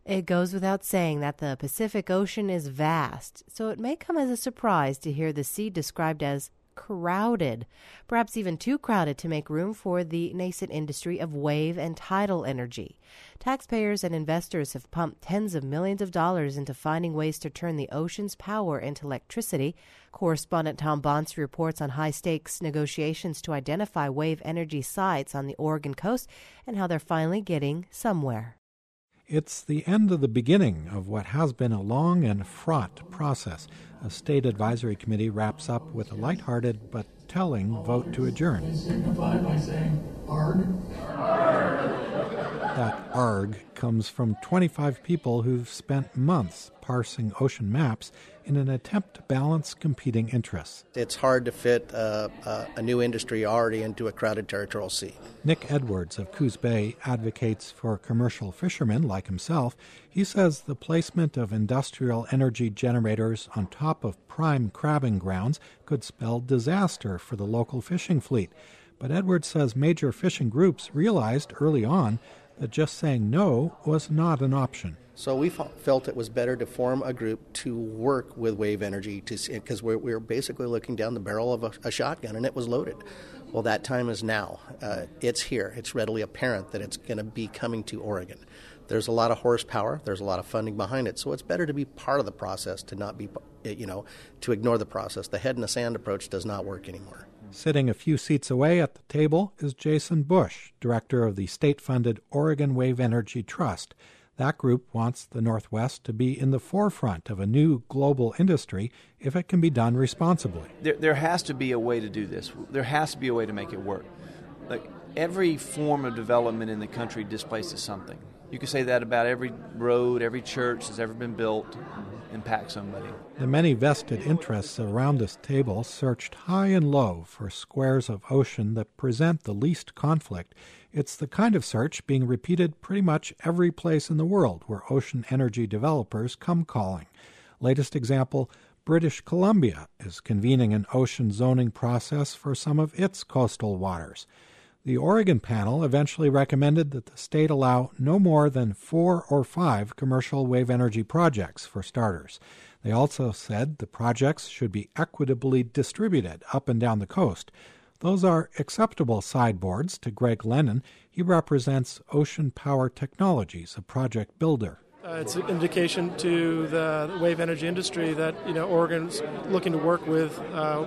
It goes without saying that the Pacific Ocean is vast, so it may come as a surprise to hear the sea described as crowded, perhaps even too crowded to make room for the nascent industry of wave and tidal energy. Taxpayers and investors have pumped tens of millions of dollars into finding ways to turn the ocean's power into electricity. Correspondent Tom Bonsi reports on high-stakes negotiations to identify wave energy sites on the Oregon coast and how they're finally getting somewhere. It's the end of the beginning of what has been a long and fraught process. A state advisory committee wraps up with a lighthearted but telling vote to adjourn. Signify by saying ARG. That ARG comes from 25 people who've spent months parsing ocean maps in an attempt to balance competing interests. It's hard to fit a new industry already into a crowded territorial sea. Nick Edwards of Coos Bay advocates for commercial fishermen like himself. He says the placement of industrial energy generators on top of prime crabbing grounds could spell disaster for the local fishing fleet. But Edwards says major fishing groups realized early on that just saying no was not an option. So we felt it was better to form a group to work with Wave Energy because we were basically looking down the barrel of a shotgun and it was loaded. Well, that time is now. It's here. It's readily apparent that it's going to be coming to Oregon. There's a lot of horsepower. There's a lot of funding behind it. So it's better to be part of the process, to not be, to ignore the process. The head in the sand approach does not work anymore. Sitting a few seats away at the table is Jason Bush, director of the state-funded Oregon Wave Energy Trust. That group wants the Northwest to be in the forefront of a new global industry if it can be done responsibly. There has to be a way to do this. There has to be a way to make it work. Like, every form of development in the country displaces something. You can say that about every road, every church that's ever been built, impact somebody. The many vested interests around this table searched high and low for squares of ocean that present the least conflict. It's the kind of search being repeated pretty much every place in the world where ocean energy developers come calling. Latest example, British Columbia is convening an ocean zoning process for some of its coastal waters. The Oregon panel eventually recommended that the state allow no more than 4 or 5 commercial wave energy projects for starters. They also said the projects should be equitably distributed up and down the coast. Those are acceptable sideboards to Greg Lennon. He represents Ocean Power Technologies, a project builder. It's an indication to the wave energy industry that Oregon's looking to work with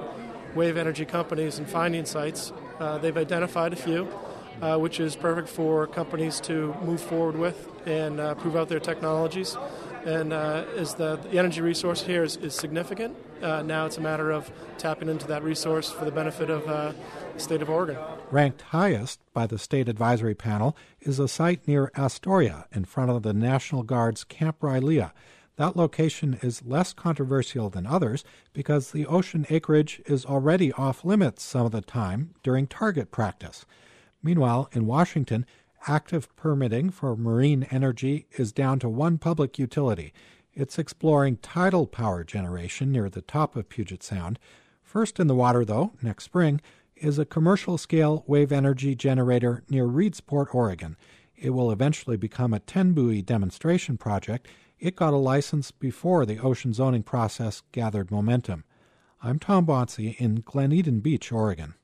wave energy companies and finding sites. They've identified a few, which is perfect for companies to move forward with and prove out their technologies. And as the energy resource here is significant, now it's a matter of tapping into that resource for the benefit of the state of Oregon. Ranked highest by the state advisory panel is a site near Astoria in front of the National Guard's Camp Rylea. That location is less controversial than others because the ocean acreage is already off limits some of the time during target practice. Meanwhile, in Washington, active permitting for marine energy is down to one public utility. It's exploring tidal power generation near the top of Puget Sound. First in the water, though, next spring, is a commercial-scale wave energy generator near Reedsport, Oregon. It will eventually become a 10-buoy demonstration project. It got a license before the ocean zoning process gathered momentum. I'm Tom Bonsi in Glen Eden Beach, Oregon.